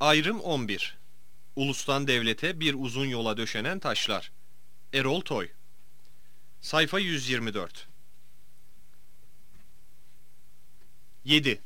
Ayrım 11. Ulustan devlete bir uzun yola döşenen taşlar. Erol Toy. Sayfa 124. 7.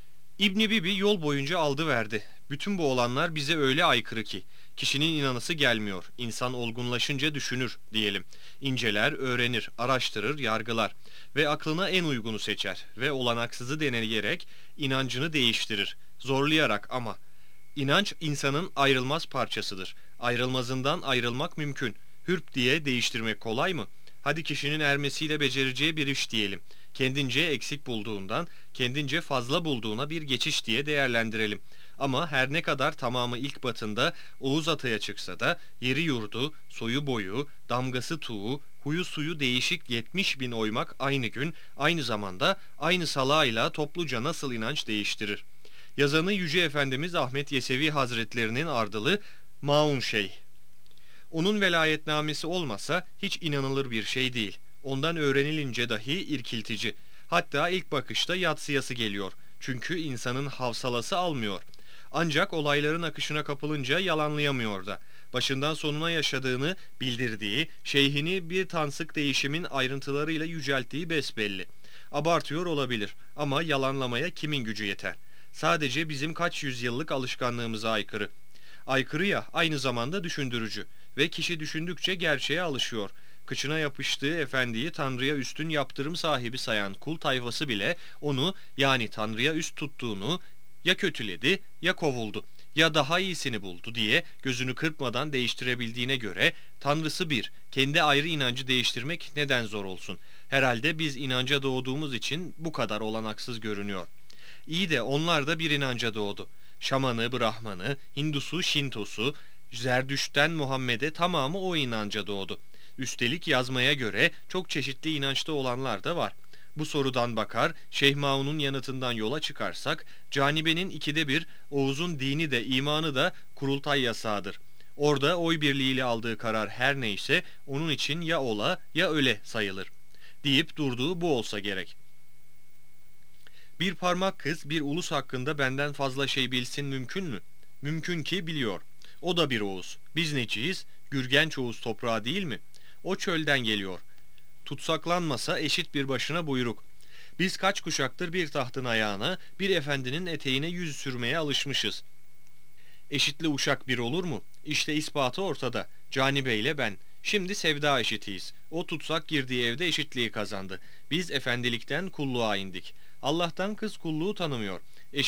İbn Bibi yol boyunca aldı verdi. Bütün bu olanlar bize öyle aykırı ki kişinin inanısı gelmiyor. İnsan olgunlaşınca düşünür diyelim. İnceler, öğrenir, araştırır, yargılar ve aklına en uygunu seçer ve olanaksızı deneyerek inancını değiştirir. Zorlayarak ama. İnanç insanın ayrılmaz parçasıdır. Ayrılmazından ayrılmak mümkün. Hürp diye değiştirmek kolay mı? Hadi kişinin ermesiyle becereceği bir iş diyelim. Kendince eksik bulduğundan, kendince fazla bulduğuna bir geçiş diye değerlendirelim. Ama her ne kadar tamamı ilk batında Oğuz Atay'a çıksa da yeri yurdu, soyu boyu, damgası tuğu, huyu suyu değişik 70 bin oymak aynı gün, aynı zamanda aynı salağıyla topluca nasıl inanç değiştirir? Yazanı Yüce Efendimiz Ahmet Yesevi Hazretlerinin ardılı Maun Şeyh. Onun velayetnamesi olmasa hiç inanılır bir şey değil. Ondan öğrenilince dahi irkiltici. Hatta ilk bakışta yadsıyası geliyor. Çünkü insanın havsalası almıyor. Ancak olayların akışına kapılınca yalanlayamıyor da. Başından sonuna yaşadığını bildirdiği, şeyhini bir tansık değişimin ayrıntılarıyla yücelttiği besbelli. Abartıyor olabilir ama yalanlamaya kimin gücü yeter? Sadece bizim kaç yüzyıllık alışkanlığımıza aykırı. Aykırı ya aynı zamanda düşündürücü ve kişi düşündükçe gerçeğe alışıyor. Kıçına yapıştığı efendiyi Tanrı'ya üstün yaptırım sahibi sayan kul tayfası bile onu yani Tanrı'ya üst tuttuğunu ya kötüledi ya kovuldu ya daha iyisini buldu diye gözünü kırpmadan değiştirebildiğine göre Tanrısı bir, kendi ayrı inancı değiştirmek neden zor olsun? Herhalde biz inanca doğduğumuz için bu kadar olanaksız görünüyor. İyi de onlar da bir inanca doğdu. Şamanı, Brahmanı, Hindusu, Şintosu, Zerdüşt'ten Muhammed'e tamamı o inanca doğdu. Üstelik yazmaya göre çok çeşitli inançta olanlar da var. Bu sorudan bakar, Şeyh Maun'un yanıtından yola çıkarsak, canibenin 1/2 Oğuz'un dini de imanı da kurultay yasağıdır. Orada oy birliğiyle aldığı karar her neyse onun için ya ola ya öle sayılır. Deyip durduğu bu olsa gerek. Bir parmak kız bir ulus hakkında benden fazla şey bilsin mümkün mü? Mümkün ki biliyor. O da bir Oğuz. Biz neciyiz? Gürgenç Oğuz toprağı değil mi? O çölden geliyor. Tutsaklanmasa eşit bir başına buyruk. Biz kaç kuşaktır bir tahtın ayağına, bir efendinin eteğine yüz sürmeye alışmışız. Eşitli uşak bir olur mu? İşte ispatı ortada. Canibe ile ben. Şimdi sevda eşitiyiz. O tutsak girdiği evde eşitliği kazandı. Biz efendilikten kulluğa indik. Allah'tan kız kulluğu tanımıyor.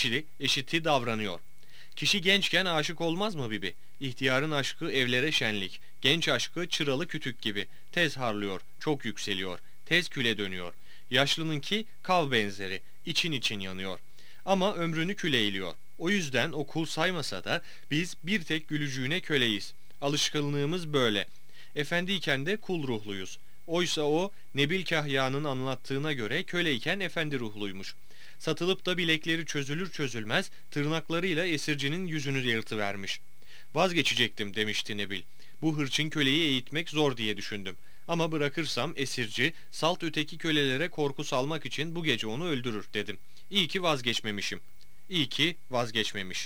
Eşiti davranıyor. Kişi gençken aşık olmaz mı Bibi? İhtiyarın aşkı evlere şenlik. Genç aşkı çıralı kütük gibi. Tez harlıyor, çok yükseliyor. Tez küle dönüyor. Yaşlınınki kav benzeri. İçin için yanıyor. Ama ömrünü küle eğiliyor. O yüzden o kul saymasa da biz bir tek gülücüğüne köleyiz. Alışkanlığımız böyle. Efendiyken de kul ruhluyuz. Oysa o Nebil Kahya'nın anlattığına göre köleyken efendi ruhluymuş. Satılıp da bilekleri çözülür çözülmez tırnaklarıyla esircinin yüzünü yırtıvermiş. Vazgeçecektim demişti Nebil. Bu hırçın köleyi eğitmek zor diye düşündüm. Ama bırakırsam esirci salt öteki kölelere korku salmak için bu gece onu öldürür dedim. İyi ki vazgeçmemişim. İyi ki vazgeçmemiş.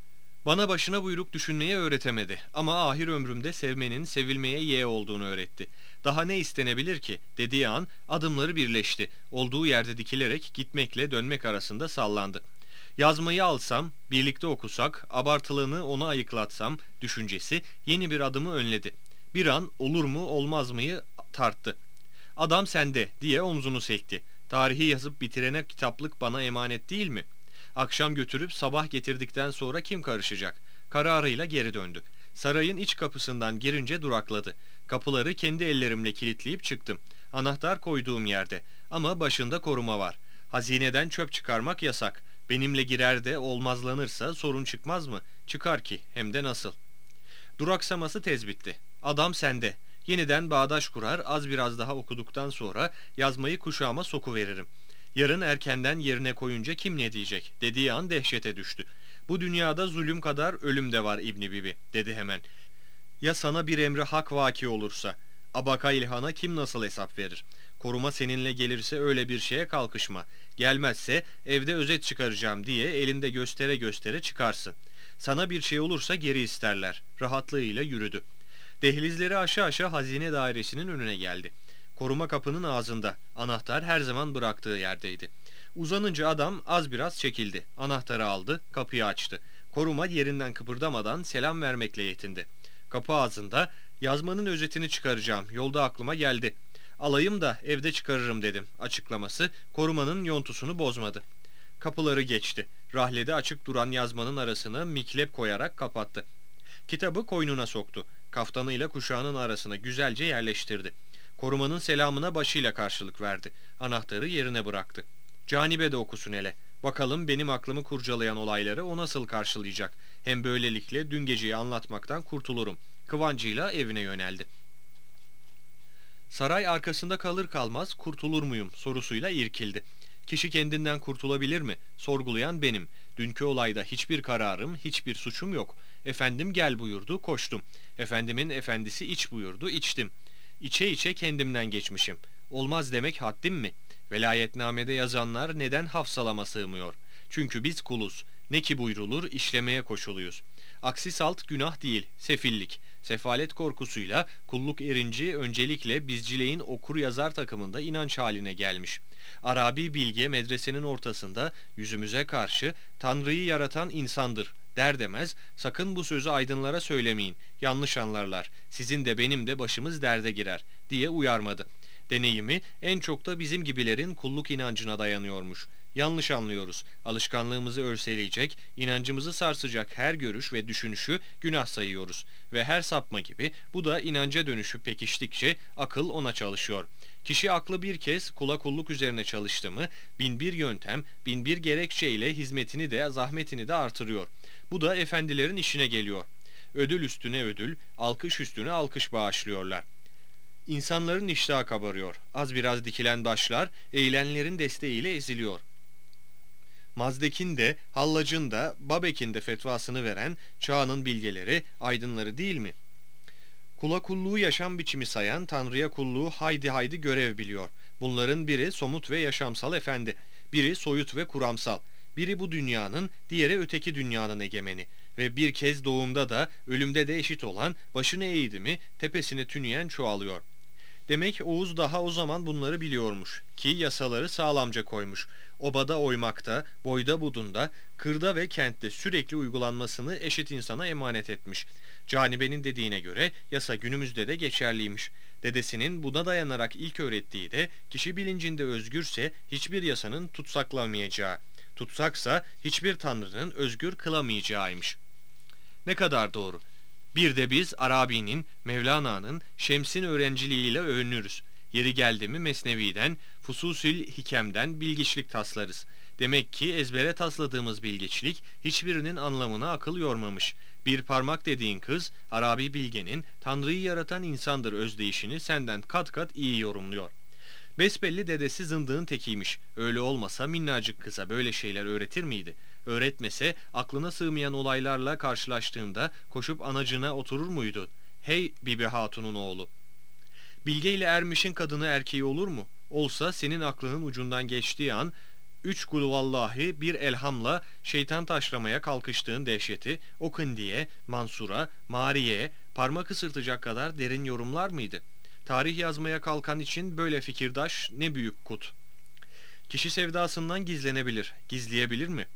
Bana başına buyruk düşünmeyi öğretemedi ama ahir ömrümde sevmenin sevilmeye yeğ olduğunu öğretti. Daha ne istenebilir ki dediği an adımları birleşti. Olduğu yerde dikilerek gitmekle dönmek arasında sallandı. Yazmayı alsam, birlikte okusak, abartılığını ona ayıklatsam düşüncesi yeni bir adımı önledi. Bir an olur mu olmaz mıyı tarttı. Adam sende diye omzunu sekti. Tarihi yazıp bitirene kitaplık bana emanet değil mi? Akşam götürüp sabah getirdikten sonra kim karışacak? Kararıyla geri döndü. Sarayın iç kapısından girince durakladı. Kapıları kendi ellerimle kilitleyip çıktım. Anahtar koyduğum yerde. Ama başında koruma var. Hazineden çöp çıkarmak yasak. Benimle girer de olmazlanırsa sorun çıkmaz mı? Çıkar ki hem de nasıl? Duraksaması tez bitti. Adam sende. Yeniden bağdaş kurar az biraz daha okuduktan sonra yazmayı kuşağıma sokuveririm. Yarın erkenden yerine koyunca kim ne diyecek dediği an dehşete düştü. Bu dünyada zulüm kadar ölüm de var İbni Bibi dedi hemen. Ya sana bir emri hak vaki olursa? Abaka İlhan'a kim nasıl hesap verir? Koruma seninle gelirse öyle bir şeye kalkışma. Gelmezse evde özet çıkaracağım diye elinde göstere göstere çıkarsın. Sana bir şey olursa geri isterler. Rahatlığıyla yürüdü. Dehlizleri aşağı aşağı hazine dairesinin önüne geldi. Koruma kapının ağzında. Anahtar her zaman bıraktığı yerdeydi. Uzanınca adam az biraz çekildi. Anahtarı aldı, kapıyı açtı. Koruma yerinden kıpırdamadan selam vermekle yetindi. Kapı ağzında, yazmanın özetini çıkaracağım, yolda aklıma geldi. Alayım da evde çıkarırım dedim açıklaması korumanın yontusunu bozmadı. Kapıları geçti. Rahlede açık duran yazmanın arasına miklep koyarak kapattı. Kitabı koynuna soktu. Kaftanıyla kuşağının arasına güzelce yerleştirdi. Korumanın selamına başıyla karşılık verdi. Anahtarı yerine bıraktı. Canibe de okusun hele. Bakalım benim aklımı kurcalayan olayları o nasıl karşılayacak. Hem böylelikle dün geceyi anlatmaktan kurtulurum. Kıvancıyla evine yöneldi. Saray arkasında kalır kalmaz kurtulur muyum sorusuyla irkildi. Kişi kendinden kurtulabilir mi? Sorgulayan benim. Dünkü olayda hiçbir kararım, hiçbir suçum yok. Efendim gel buyurdu, koştum. Efendimin efendisi iç buyurdu, içtim. İçe içe kendimden geçmişim. Olmaz demek haddim mi? Velayetnamede yazanlar neden hafsalama sığmıyor? Çünkü biz kuluz. Ne ki buyrulur, işlemeye koşuluyuz. Aksi salt günah değil, sefillik. Sefalet korkusuyla kulluk erinci öncelikle bizcileyin okur yazar takımında inanç haline gelmiş. Arabi bilge medresenin ortasında yüzümüze karşı Tanrı'yı yaratan insandır der demez sakın bu sözü aydınlara söylemeyin, yanlış anlarlar, sizin de benim de başımız derde girer diye uyarmadı. Deneyimi en çok da bizim gibilerin kulluk inancına dayanıyormuş. Yanlış anlıyoruz. Alışkanlığımızı örseleyecek, inancımızı sarsacak her görüş ve düşünüşü günah sayıyoruz. Ve her sapma gibi bu da inanca dönüşüp pekiştikçe akıl ona çalışıyor. Kişi aklı bir kez kula kulluk üzerine çalıştı mı, binbir yöntem, binbir gerekçeyle hizmetini de zahmetini de artırıyor. Bu da efendilerin işine geliyor. Ödül üstüne ödül, alkış üstüne alkış bağışlıyorlar. İnsanların iştahı kabarıyor. Az biraz dikilen başlar, eğilenlerin desteğiyle eziliyor. Mazdek'in de, Hallac'ın da, Babek'in de fetvasını veren çağının bilgeleri, aydınları değil mi? Kula kulluğu yaşam biçimi sayan, Tanrı'ya kulluğu haydi haydi görev biliyor. Bunların biri somut ve yaşamsal efendi, biri soyut ve kuramsal, biri bu dünyanın, diğeri öteki dünyanın egemeni ve bir kez doğumda da ölümde de eşit olan, başını eğdi mi tepesine tüneyen çoğalıyor. Demek Oğuz daha o zaman bunları biliyormuş ki yasaları sağlamca koymuş. Obada oymakta, boyda budunda, kırda ve kentte sürekli uygulanmasını eşit insana emanet etmiş. Canibe'nin dediğine göre yasa günümüzde de geçerliymiş. Dedesinin buna dayanarak ilk öğrettiği de kişi bilincinde özgürse hiçbir yasanın tutsaklamayacağı, tutsaksa hiçbir tanrının özgür kılamayacağıymış. Ne kadar doğru. Bir de biz Arabi'nin, Mevlana'nın, Şems'in öğrenciliğiyle övünürüz. Yeri geldi mi Mesnevi'den, Fususül Hikem'den bilgiçlik taslarız. Demek ki ezbere tasladığımız bilgiçlik hiçbirinin anlamına akıl yormamış. Bir parmak dediğin kız, Arabi bilgenin Tanrı'yı yaratan insandır özdeyişini senden kat kat iyi yorumluyor. Besbelli dedesi zındığın tekiymiş. Öyle olmasa minnacık kıza böyle şeyler öğretir miydi? Öğretmese aklına sığmayan olaylarla karşılaştığında koşup anacına oturur muydu? Hey Bibi Hatun'un oğlu! Bilge ile ermişin kadını erkeği olur mu? Olsa senin aklının ucundan geçtiği an 3 kulvallahi bir elhamla şeytan taşlamaya kalkıştığın dehşeti o kındiye, Mansur'a, Mariye'ye parmak ısırtacak kadar derin yorumlar mıydı? Tarih yazmaya kalkan için böyle fikirdaş ne büyük kut. Kişi sevdasından gizlenebilir, gizleyebilir mi?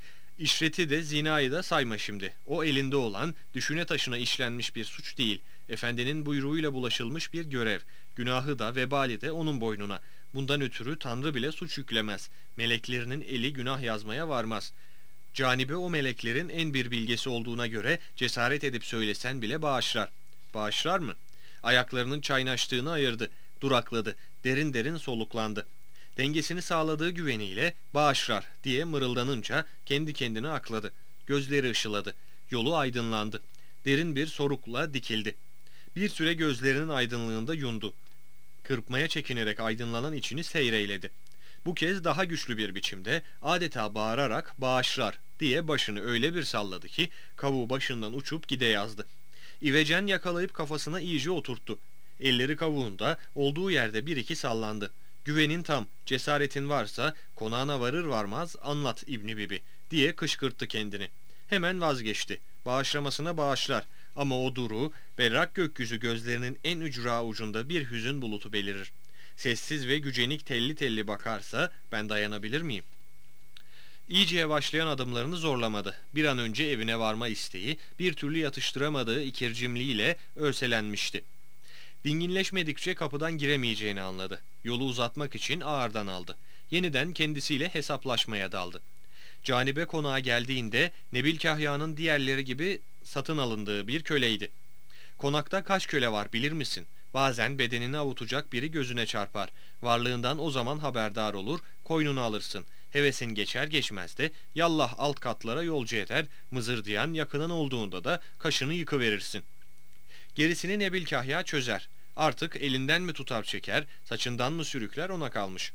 İşreti de zinayı da sayma şimdi. O elinde olan düşüne taşına işlenmiş bir suç değil. Efendinin buyruğuyla bulaşılmış bir görev. Günahı da vebali de onun boynuna. Bundan ötürü Tanrı bile suç yüklemez. Meleklerinin eli günah yazmaya varmaz. Canibe o meleklerin en bir bilgesi olduğuna göre cesaret edip söylesen bile bağışlar. Bağışlar mı? Ayaklarının çaynaştığını ayırdı. Durakladı. Derin derin soluklandı. Dengesini sağladığı güveniyle bağışlar diye mırıldanınca kendi kendine akladı. Gözleri ışıladı. Yolu aydınlandı. Derin bir sorukla dikildi. Bir süre gözlerinin aydınlığında yundu. Kırpmaya çekinerek aydınlanan içini seyreyledi. Bu kez daha güçlü bir biçimde adeta bağırarak bağışlar diye başını öyle bir salladı ki kavuğu başından uçup gide yazdı. İvecen yakalayıp kafasına iyice oturttu. Elleri kavuğunda olduğu yerde bir iki sallandı. Güvenin tam, cesaretin varsa konağına varır varmaz anlat İbni Bibi diye kışkırttı kendini. Hemen vazgeçti. Bağışlamasına bağışlar. Ama o duru, berrak gökyüzü gözlerinin en ücra ucunda bir hüzün bulutu belirir. Sessiz ve gücenik telli telli bakarsa ben dayanabilir miyim? İyice yavaşlayan adımlarını zorlamadı. Bir an önce evine varma isteği, bir türlü yatıştıramadığı ikircimliğiyle örselenmişti. Dinginleşmedikçe kapıdan giremeyeceğini anladı. Yolu uzatmak için ağırdan aldı. Yeniden kendisiyle hesaplaşmaya daldı. Canibe konağa geldiğinde Nebil Kahya'nın diğerleri gibi satın alındığı bir köleydi. Konakta kaç köle var bilir misin? Bazen bedenini avutacak biri gözüne çarpar. Varlığından o zaman haberdar olur, koynunu alırsın. Hevesin geçer geçmez de yallah alt katlara yolcu eder, mızırdayan yakının olduğunda da kaşını yıkıverirsin. Gerisini Nebil Kahya çözer. Artık elinden mi tutar çeker, saçından mı sürükler ona kalmış.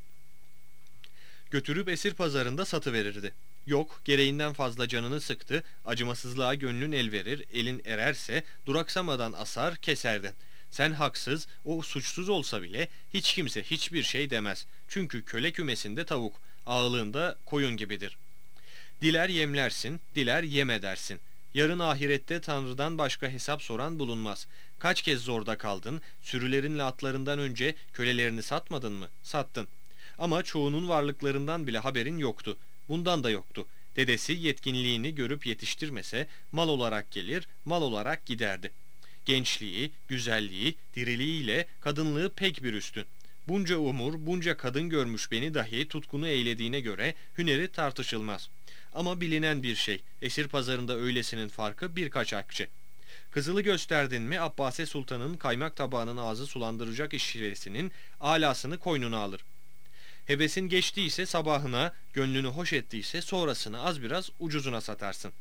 Götürüp esir pazarında satıverirdi. Yok, gereğinden fazla canını sıktı, acımasızlığa gönlün el verir, elin ererse duraksamadan asar, keserdin. Sen haksız, o suçsuz olsa bile hiç kimse hiçbir şey demez. Çünkü köle kümesinde tavuk, ağılığında koyun gibidir. Diler yemlersin, diler yem edersin. Yarın ahirette Tanrı'dan başka hesap soran bulunmaz. Kaç kez zorda kaldın, sürülerinle atlarından önce kölelerini satmadın mı? Sattın. Ama çoğunun varlıklarından bile haberin yoktu. Bundan da yoktu. Dedesi yetkinliğini görüp yetiştirmese mal olarak gelir, mal olarak giderdi. Gençliği, güzelliği, diriliğiyle kadınlığı pek bir üstün. Bunca umur, bunca kadın görmüş beni dahi tutkunu eylediğine göre hüneri tartışılmaz. Ama bilinen bir şey, esir pazarında öylesinin farkı birkaç akçe. Kızılı gösterdin mi Abbase Sultan'ın kaymak tabağının ağzı sulandıracak işçiresinin alasını koynuna alır. Hevesin geçtiyse sabahına, gönlünü hoş ettiyse sonrasını az biraz ucuzuna satarsın.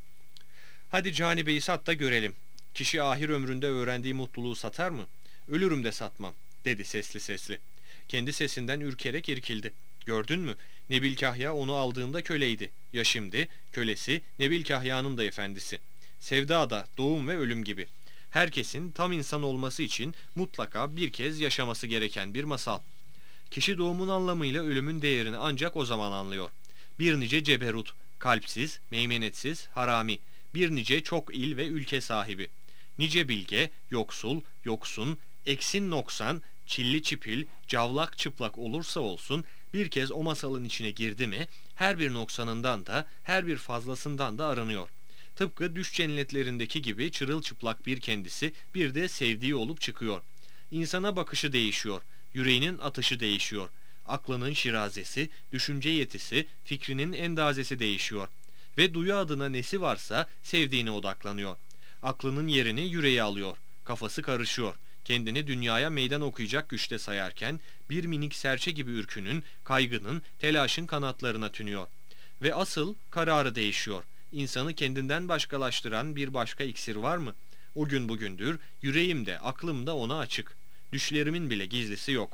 Hadi Canibe'yi sat da görelim. Kişi ahir ömründe öğrendiği mutluluğu satar mı? Ölürüm de satmam, dedi sesli sesli. Kendi sesinden ürkerek irkildi. Gördün mü? Nebil Kahya onu aldığında köleydi. Ya şimdi kölesi Nebil Kahya'nın da efendisi. Sevda da doğum ve ölüm gibi. Herkesin tam insan olması için mutlaka bir kez yaşaması gereken bir masal. Kişi doğumun anlamıyla ölümün değerini ancak o zaman anlıyor. Bir nice ceberut, kalpsiz, meymenetsiz, harami, bir nice çok il ve ülke sahibi. Nice bilge, yoksul, yoksun, eksin noksan, çilli çipil, cavlak çıplak olursa olsun bir kez o masalın içine girdi mi her bir noksanından da her bir fazlasından da arınıyor. Tıpkı düş cennetlerindeki gibi çırılçıplak bir kendisi bir de sevdiği olup çıkıyor. İnsana bakışı değişiyor, yüreğinin atışı değişiyor. Aklının şirazesi, düşünce yetisi, fikrinin endazesi değişiyor. Ve duyu adına nesi varsa sevdiğine odaklanıyor. Aklının yerini yüreğe alıyor. Kafası karışıyor. Kendini dünyaya meydan okuyacak güçte sayarken bir minik serçe gibi ürkünün, kaygının, telaşın kanatlarına tünüyor. Ve asıl kararı değişiyor. İnsanı kendinden başkalaştıran bir başka iksir var mı? O gün bugündür yüreğimde, aklımda ona açık. Düşlerimin bile gizlisi yok.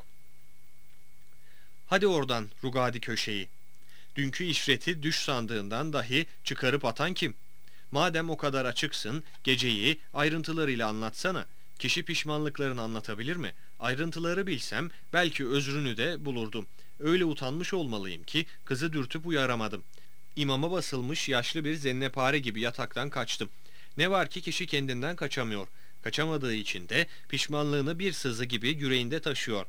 Hadi oradan Rugadi köşeyi. Dünkü işreti düş sandığından dahi çıkarıp atan kim? Madem o kadar açıksın, geceyi ayrıntılarıyla anlatsana. Kişi pişmanlıklarını anlatabilir mi? Ayrıntıları bilsem belki özrünü de bulurdum. Öyle utanmış olmalıyım ki kızı dürtüp uyaramadım. İmama basılmış yaşlı bir zennepare gibi yataktan kaçtım. Ne var ki kişi kendinden kaçamıyor. Kaçamadığı için de pişmanlığını bir sızı gibi yüreğinde taşıyor.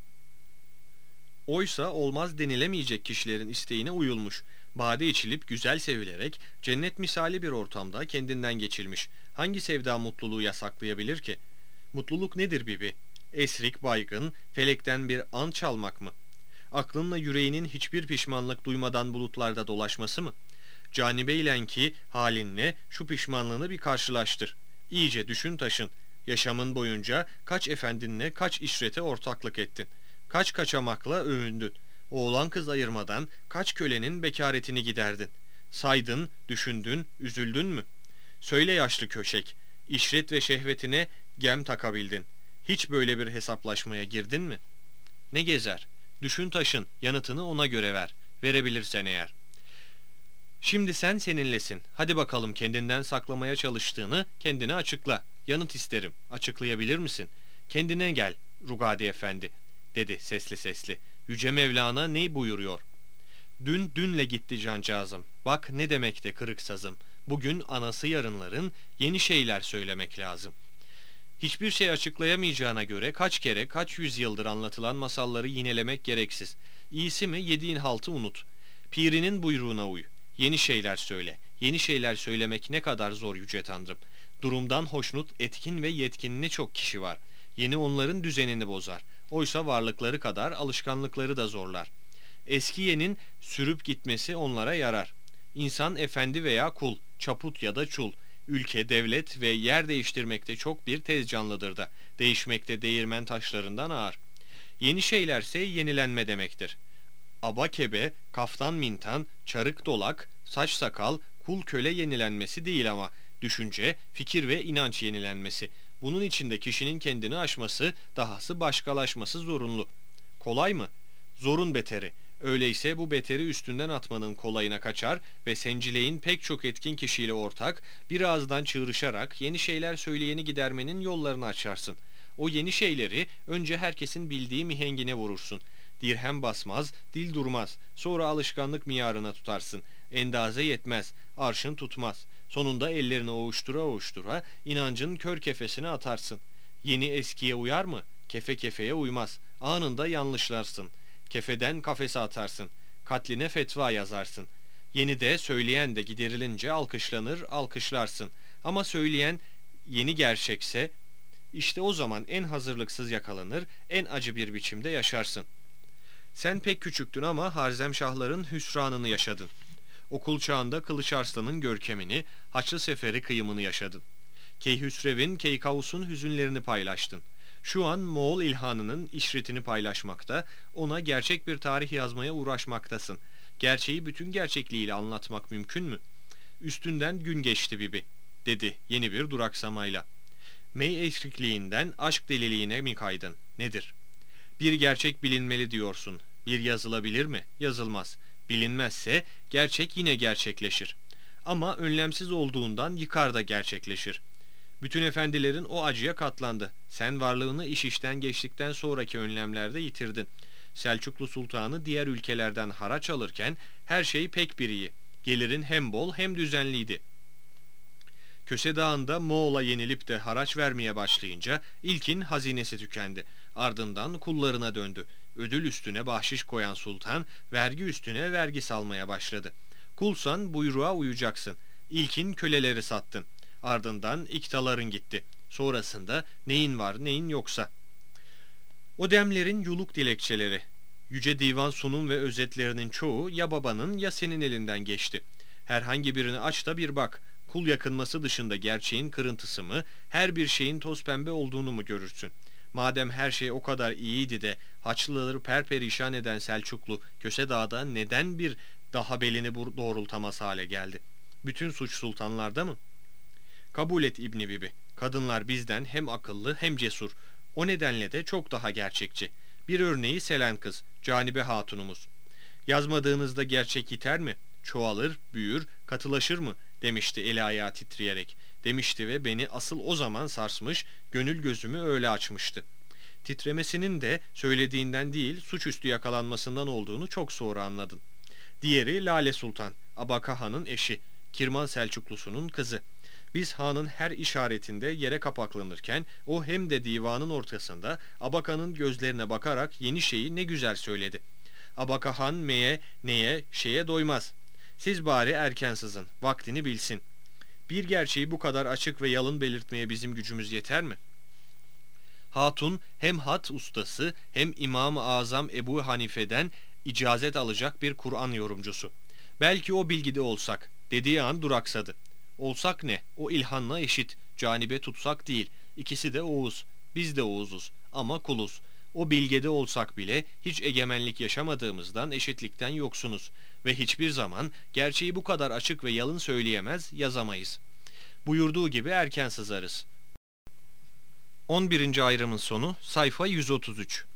Oysa olmaz denilemeyecek kişilerin isteğine uyulmuş. Bade içilip güzel sevilerek cennet misali bir ortamda kendinden geçilmiş. Hangi sevda mutluluğu yasaklayabilir ki? Mutluluk nedir Bibi? Esrik, baygın, felekten bir an çalmak mı? Aklınla yüreğinin hiçbir pişmanlık duymadan bulutlarda dolaşması mı? Canibeyle ki halinle şu pişmanlığını bir karşılaştır. İyice düşün taşın. Yaşamın boyunca kaç efendinle kaç işrete ortaklık ettin. Kaç kaçamakla övündün. Oğlan kız ayırmadan kaç kölenin bekaretini giderdin. Saydın, düşündün, üzüldün mü? Söyle yaşlı köşek, işret ve şehvetine gem takabildin. Hiç böyle bir hesaplaşmaya girdin mi? Ne gezer? Düşün taşın, yanıtını ona göre ver. Verebilirsen eğer. Şimdi sen seninlesin. Hadi bakalım kendinden saklamaya çalıştığını kendine açıkla. Yanıt isterim. Açıklayabilir misin? Kendine gel Rugadi Efendi, dedi sesli sesli. Yüce Mevlana ne buyuruyor? Dün dünle gitti cancağızım. Bak ne demekte kırık sazım. Bugün anası yarınların yeni şeyler söylemek lazım. Hiçbir şey açıklayamayacağına göre kaç kere kaç yüzyıldır anlatılan masalları yinelemek gereksiz. İyisi mi yediğin haltı unut. Pirinin buyruğuna uy. Yeni şeyler söyle. Yeni şeyler söylemek ne kadar zor yüce Tanrım. Durumdan hoşnut, etkin ve yetkin ne çok kişi var. Yeni onların düzenini bozar. Oysa varlıkları kadar alışkanlıkları da zorlar. Eskiyenin sürüp gitmesi onlara yarar. İnsan efendi veya kul, çaput ya da çul. Ülke, devlet ve yer değiştirmekte çok bir tez canlıdır da. Değişmekte değirmen taşlarından ağır. Yeni şeylerse yenilenme demektir. Aba kebe, kaftan mintan, çarık dolak, saç sakal, kul köle yenilenmesi değil ama düşünce, fikir ve inanç yenilenmesi. Bunun içinde kişinin kendini aşması, dahası başkalaşması zorunlu. Kolay mı? Zorun beteri. Öyleyse bu beteri üstünden atmanın kolayına kaçar ve sencileyin pek çok etkin kişiyle ortak, bir ağızdan çığırışarak yeni şeyler söyleyeni gidermenin yollarını açarsın. O yeni şeyleri önce herkesin bildiği mihengine vurursun. Dirhem basmaz, dil durmaz. Sonra alışkanlık miyarına tutarsın. Endaze yetmez, arşın tutmaz. Sonunda ellerini ovuştura ovuştura inancın kör kefesine atarsın. Yeni eskiye uyar mı? Kefe kefeye uymaz. Anında yanlışlarsın. Kefeden kafese atarsın. Katline fetva yazarsın. Yeni de söyleyen de giderilince alkışlanır, alkışlarsın. Ama söyleyen yeni gerçekse işte o zaman en hazırlıksız yakalanır, en acı bir biçimde yaşarsın. Sen pek küçüktün ama Harzemşahların hüsranını yaşadın. Okul çağında Kılıç Arslan'ın görkemini, Haçlı Seferi kıyımını yaşadın. Keyhüsrev'in, Keykavus'un hüzünlerini paylaştın. Şu an Moğol İlhanı'nın işretini paylaşmakta, ona gerçek bir tarih yazmaya uğraşmaktasın. Gerçeği bütün gerçekliğiyle anlatmak mümkün mü? Üstünden gün geçti Bibi, dedi yeni bir duraksamayla. Mey eşrikliğinden aşk deliliğine mi kaydın? Nedir? Bir gerçek bilinmeli diyorsun. Bir yazılabilir mi? Yazılmaz. Bilinmezse gerçek yine gerçekleşir. Ama önlemsiz olduğundan yıkar da gerçekleşir. Bütün efendilerin o acıya katlandı. Sen varlığını iş işten geçtikten sonraki önlemlerde yitirdin. Selçuklu Sultanı diğer ülkelerden haraç alırken her şey pek bir iyi. Gelirin hem bol hem düzenliydi. Köse Dağı'nda Moğol'a yenilip de haraç vermeye başlayınca ilkin hazinesi tükendi. Ardından kullarına döndü. Ödül üstüne bahşiş koyan sultan vergi üstüne vergi salmaya başladı. Kulsan buyruğa uyacaksın. İlkin köleleri sattın. Ardından iktaların gitti. Sonrasında neyin var neyin yoksa. O demlerin yuluk dilekçeleri, Yüce Divan sunum ve özetlerinin çoğu ya babanın ya senin elinden geçti. Herhangi birini aç da bir bak. Kul yakınması dışında gerçeğin kırıntısı mı, her bir şeyin toz pembe olduğunu mu görürsün? Madem her şey o kadar iyiydi de Haçlıları perperişan eden Selçuklu Köse Dağı'da neden bir daha belini doğrultamaz hale geldi? Bütün suç sultanlarda mı? Kabul et İbni Bibi. Kadınlar bizden hem akıllı hem cesur. O nedenle de çok daha gerçekçi. Bir örneği Selen kız, Canibe Hatunumuz. Yazmadığınızda gerçek yiter mi? Çoğalır, büyür, katılaşır mı? Demişti eli ayağı titreyerek. Demişti ve beni asıl o zaman sarsmış, gönül gözümü öyle açmıştı. Titremesinin de söylediğinden değil, suçüstü yakalanmasından olduğunu çok sonra anladın. Diğeri Lale Sultan, Abaka Han'ın eşi, Kirman Selçuklusu'nun kızı. Biz hanın her işaretinde yere kapaklanırken o hem de divanın ortasında Abaka'nın gözlerine bakarak yeni şeyi ne güzel söyledi. Abaka Han meye, neye, şeye doymaz. Siz bari erken sızın, vaktini bilsin. Bir gerçeği bu kadar açık ve yalın belirtmeye bizim gücümüz yeter mi? Hatun hem hat ustası hem İmam-ı Azam Ebu Hanife'den icazet alacak bir Kur'an yorumcusu. Belki o bilgide olsak, dediği an duraksadı. Olsak ne? O İlhan'la eşit. Canibe tutsak değil. İkisi de Oğuz. Biz de Oğuz'uz. Ama kuluz. O bilgede olsak bile hiç egemenlik yaşamadığımızdan eşitlikten yoksunuz. Ve hiçbir zaman gerçeği bu kadar açık ve yalın söyleyemez, yazamayız. Buyurduğu gibi erken sızarız. 11. ayrımın sonu sayfa 133.